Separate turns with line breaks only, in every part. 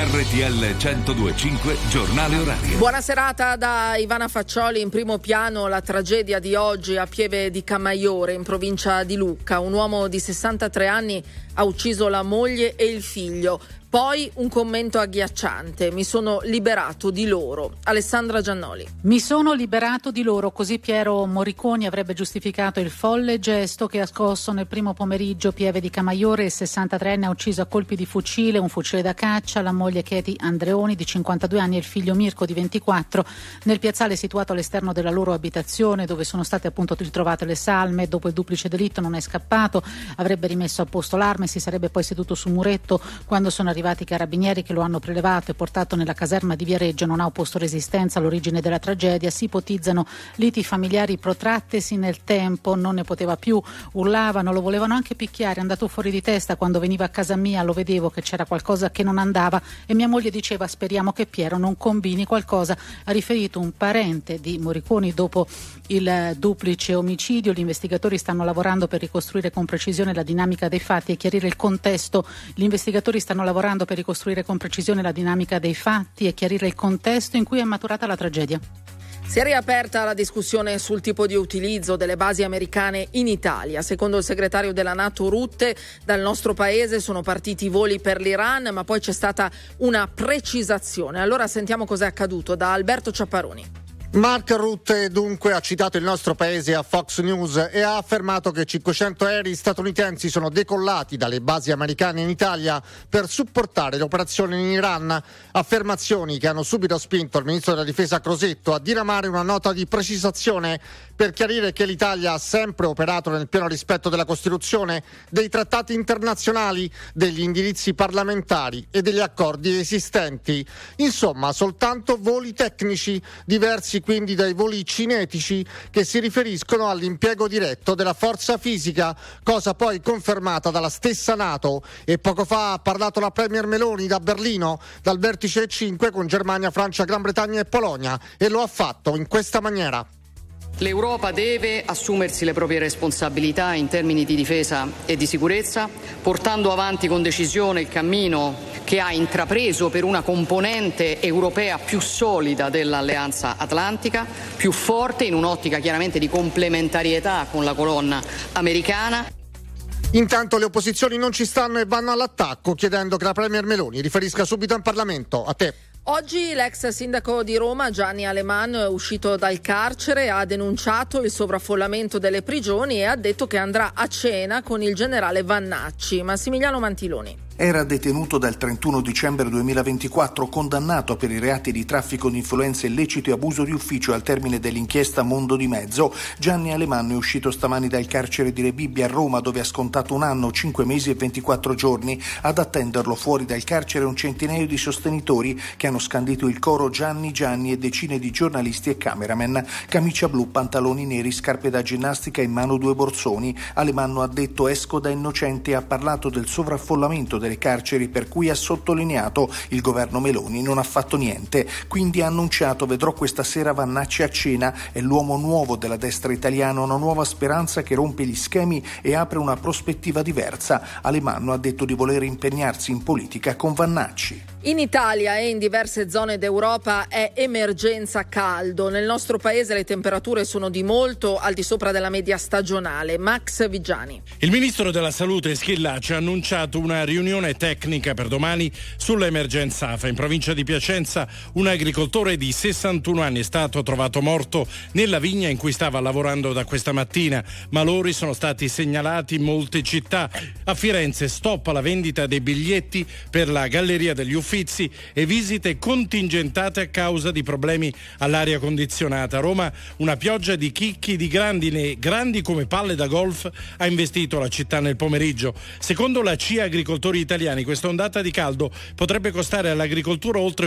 RTL 102.5 Giornale Orario.
Buona serata da Ivana Faccioli. In primo piano la tragedia di oggi a Pieve di Camaiore, in provincia di Lucca. Un uomo di 63 anni ha ucciso la moglie e il figlio. Poi un commento agghiacciante: mi sono liberato di loro. Alessandra Giannoli.
Mi sono liberato di loro, così Piero Moriconi avrebbe giustificato il folle gesto che ha scosso nel primo pomeriggio Pieve di Camaiore. Il 63enne ha ucciso a colpi di fucile, un fucile da caccia, la moglie Katie Andreoni di 52 anni e il figlio Mirko di 24 nel piazzale situato all'esterno della loro abitazione, dove sono state appunto ritrovate le salme. Dopo il duplice delitto non è scappato, avrebbe rimesso a posto l'arma e si sarebbe poi seduto sul muretto quando sono arrivati i carabinieri che lo hanno prelevato e portato nella caserma di Viareggio. Non ha opposto resistenza all'origine della tragedia. Si ipotizzano liti familiari protrattesi nel tempo, non ne poteva più, urlavano, lo volevano anche picchiare. È andato fuori di testa, quando veniva a casa mia lo vedevo che c'era qualcosa che non andava e mia moglie diceva: speriamo che Piero non combini qualcosa. Ha riferito un parente di Moriconi dopo il duplice omicidio. Gli investigatori stanno lavorando per ricostruire con precisione la dinamica dei fatti e chiarire il contesto. Gli investigatori stanno lavorando per ricostruire con precisione la dinamica dei fatti e chiarire il contesto in cui è maturata la tragedia.
Si è riaperta la discussione sul tipo di utilizzo delle basi americane in Italia. Secondo il segretario della NATO Rutte, dal nostro paese sono partiti i voli per l'Iran, ma poi c'è stata una precisazione. Allora sentiamo cos'è accaduto da Alberto Ciapparoni.
Mark Rutte dunque ha citato il nostro paese a Fox News e ha affermato che 500 aerei statunitensi sono decollati dalle basi americane in Italia per supportare le operazioni in Iran. Affermazioni che hanno subito spinto il ministro della difesa Crosetto a diramare una nota di precisazione per chiarire che l'Italia ha sempre operato nel pieno rispetto della Costituzione, dei trattati internazionali, degli indirizzi parlamentari e degli accordi esistenti. Insomma, soltanto voli tecnici, diversi quindi dai voli cinetici, che si riferiscono all'impiego diretto della forza fisica, cosa poi confermata dalla stessa NATO. E poco fa ha parlato la Premier Meloni da Berlino, dal vertice 5 con Germania, Francia, Gran Bretagna e Polonia, e lo ha fatto in questa maniera.
L'Europa deve assumersi le proprie responsabilità in termini di difesa e di sicurezza, portando avanti con decisione il cammino che ha intrapreso per una componente europea più solida dell'Alleanza Atlantica, più forte in un'ottica chiaramente di complementarietà con la colonna americana.
Intanto le opposizioni non ci stanno e vanno all'attacco, chiedendo che la Premier Meloni riferisca subito in Parlamento. A te.
Oggi l'ex sindaco di Roma Gianni Aleman, uscito dal carcere, ha denunciato il sovraffollamento delle prigioni e ha detto che andrà a cena con il generale Vannacci. Massimiliano Mantiloni.
Era detenuto dal 31 dicembre 2024, condannato per i reati di traffico di influenze illecito e abuso di ufficio al termine dell'inchiesta Mondo di Mezzo. Gianni Aleman è uscito stamani dal carcere di Rebibbia a Roma, dove ha scontato 1 anno, 5 mesi e 24 giorni. Ad attenderlo fuori dal carcere un centinaio di sostenitori che hanno scandito il coro Gianni Gianni e decine di giornalisti e cameraman. Camicia blu, pantaloni neri, scarpe da ginnastica, in mano 2 borsoni. Aleman ha detto: esco da innocente, e ha parlato del sovraffollamento delle carceri, per cui ha sottolineato: il governo Meloni non ha fatto niente. Quindi ha annunciato: vedrò questa sera Vannacci a cena. È l'uomo nuovo della destra italiana, una nuova speranza che rompe gli schemi e apre una prospettiva diversa. Alemanno ha detto di voler impegnarsi in politica con Vannacci.
In Italia e in diverse zone d'Europa è emergenza caldo. Nel nostro paese le temperature sono di molto al di sopra della media stagionale. Max Vigiani.
Il ministro della Salute Schillaci ha annunciato una riunione tecnica per domani sull'emergenza afa. In provincia di Piacenza un agricoltore di 61 anni è stato trovato morto nella vigna in cui stava lavorando da questa mattina. Malori sono stati segnalati in molte città. A Firenze stop alla vendita dei biglietti per la Galleria degli Uffizi e visite contingentate a causa di problemi all'aria condizionata. A Roma una pioggia di chicchi di grandine grandi come palle da golf ha investito la città nel pomeriggio. Secondo la CIA Agricoltori Italiani questa ondata di caldo potrebbe costare all'agricoltura oltre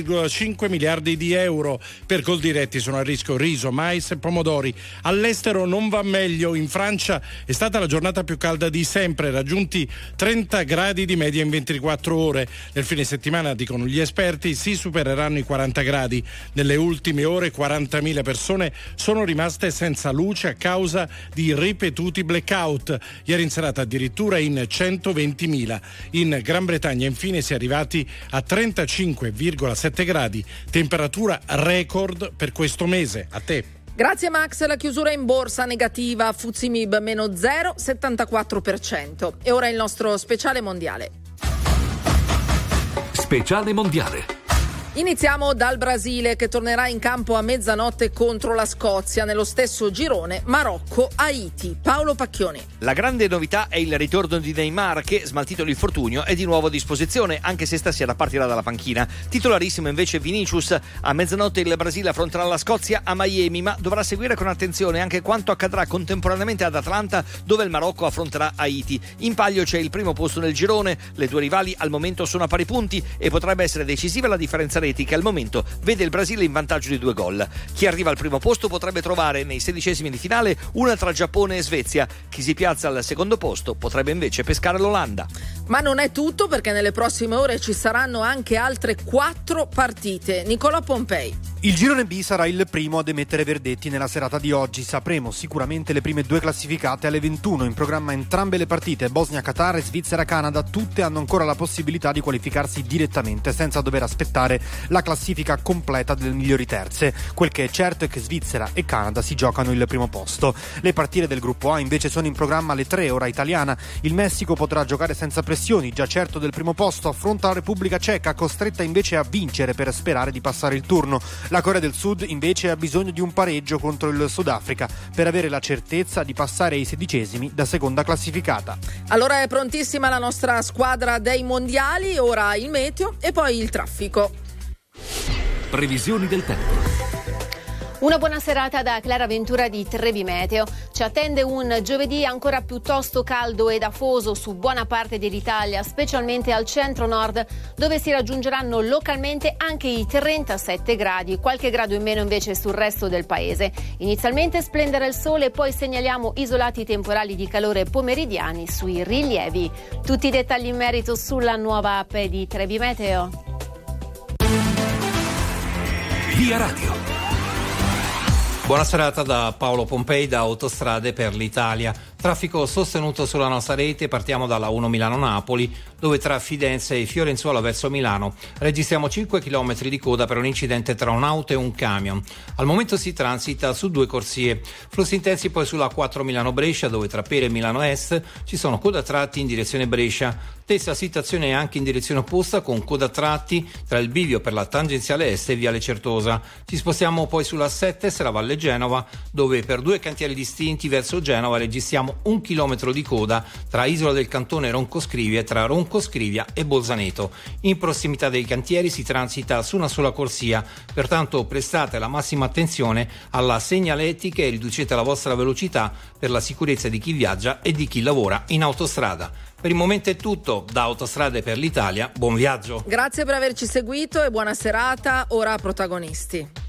1,5 miliardi di euro. Per Coldiretti sono a rischio riso, mais e pomodori. All'estero non va meglio. In Francia è stata la giornata più calda di sempre, raggiunti 30 gradi di media in 24 ore. Nel fine settimana settimana, dicono gli esperti, si supereranno i 40 gradi. Nelle ultime ore 40.000 persone sono rimaste senza luce a causa di ripetuti blackout. Ieri in serata addirittura in 120.000. In Gran Bretagna infine si è arrivati a 35,7 gradi, temperatura record per questo mese. A te.
Grazie Max, la chiusura in borsa negativa, FTSE MIB meno 0,74%. E ora il nostro speciale mondiale.
Speciale mondiale.
Iniziamo dal Brasile, che tornerà in campo a mezzanotte contro la Scozia. Nello stesso girone Marocco-Haiti. Paolo Pacchioni.
La grande novità è il ritorno di Neymar, che, smaltito l'infortunio, è di nuovo a disposizione, anche se stasera partirà dalla panchina. Titolarissimo invece Vinicius. A mezzanotte il Brasile affronterà la Scozia a Miami, ma dovrà seguire con attenzione anche quanto accadrà contemporaneamente ad Atlanta, dove il Marocco affronterà Haiti. In palio c'è il primo posto nel girone, le due rivali al momento sono a pari punti e potrebbe essere decisiva la differenza che al momento vede il Brasile in vantaggio di 2 gol. Chi arriva al primo posto potrebbe trovare nei 16esimi di finale una tra Giappone e Svezia. Chi si piazza al secondo posto potrebbe invece pescare l'Olanda.
Ma non è tutto, perché nelle prossime ore ci saranno anche altre 4 partite. Nicola Pompei.
Il girone B sarà il primo ad emettere verdetti nella serata di oggi. Sapremo sicuramente le prime 2 classificate alle 21. In programma entrambe le partite, Bosnia-Qatar e Svizzera-Canada. Tutte hanno ancora la possibilità di qualificarsi direttamente senza dover aspettare la classifica completa delle migliori terze. Quel che è certo è che Svizzera e Canada si giocano il primo posto. Le partite del gruppo A invece sono in programma alle 3 ora italiana. Il Messico potrà giocare senza pressioni, già certo del primo posto, affronta la Repubblica Ceca, costretta invece a vincere per sperare di passare il turno. La Corea del Sud invece ha bisogno di un pareggio contro il Sudafrica per avere la certezza di passare ai 16esimi da seconda classificata.
Allora è prontissima la nostra squadra dei mondiali, ora il meteo e poi il traffico.
Previsioni del tempo.
Una buona serata da Clara Ventura di Trevi Meteo. Ci attende un giovedì ancora piuttosto caldo ed afoso su buona parte dell'Italia, specialmente al centro-nord, dove si raggiungeranno localmente anche i 37 gradi, qualche grado in meno invece sul resto del paese. Inizialmente splenderà il sole, poi segnaliamo isolati temporali di calore pomeridiani sui rilievi. Tutti i dettagli in merito sulla nuova app di Trevi Meteo.
Via Radio.
Buona serata da Paolo Pompei da Autostrade per l'Italia. Traffico sostenuto sulla nostra rete, partiamo dalla 1 Milano-Napoli, dove tra Fidenza e Fiorenzuola verso Milano registriamo 5 km di coda per un incidente tra un'auto e un camion. Al momento si transita su 2 corsie. Flussi intensi poi sulla 4 Milano-Brescia, dove tra Pera e Milano Est ci sono coda tratti in direzione Brescia. Stessa situazione anche in direzione opposta, con coda tratti tra il bivio per la tangenziale est e Viale Certosa. Ci spostiamo poi sulla 7 Serravalle Genova, dove per 2 cantieri distinti verso Genova registriamo 1 chilometro di coda tra Isola del Cantone e Roncoscrivia e tra Roncoscrivia e Bolzaneto. In prossimità dei cantieri si transita su una sola corsia, pertanto prestate la massima attenzione alla segnaletica e riducete la vostra velocità per la sicurezza di chi viaggia e di chi lavora in autostrada. Per il momento è tutto, da Autostrade per l'Italia, buon viaggio.
Grazie per averci seguito e buona serata, ora protagonisti.